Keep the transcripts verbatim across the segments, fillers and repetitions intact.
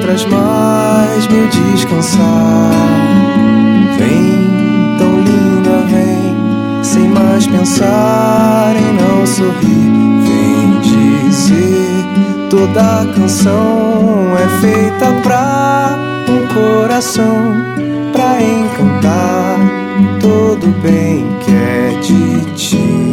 traz mais meu descansar. Vem, tão linda, vem, sem mais pensar em não sorrir. Vem dizer, toda canção é feita pra um coração, pra encantar todo bem que é de ti.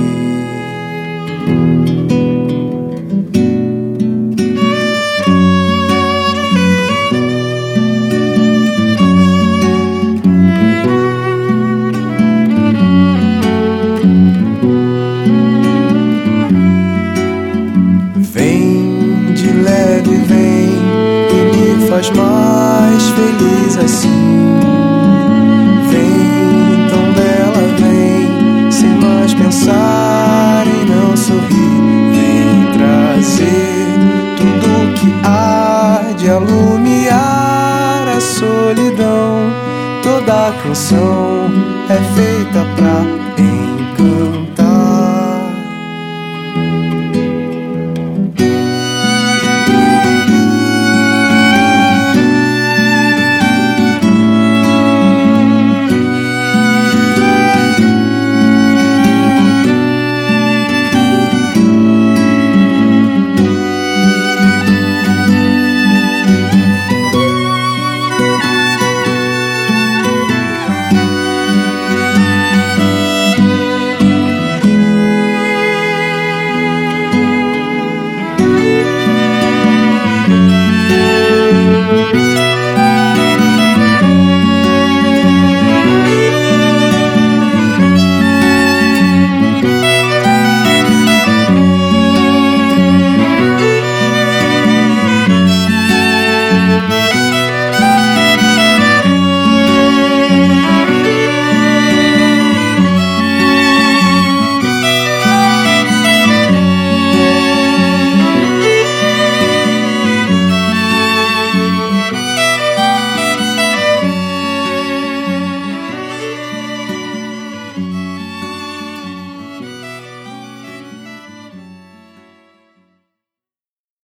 Vem de leve, vem e me faz mais feliz assim. Vem tão bela, vem, sem mais pensar em não sorrir. Vem trazer tudo que há de alumiar a solidão. Toda canção é feita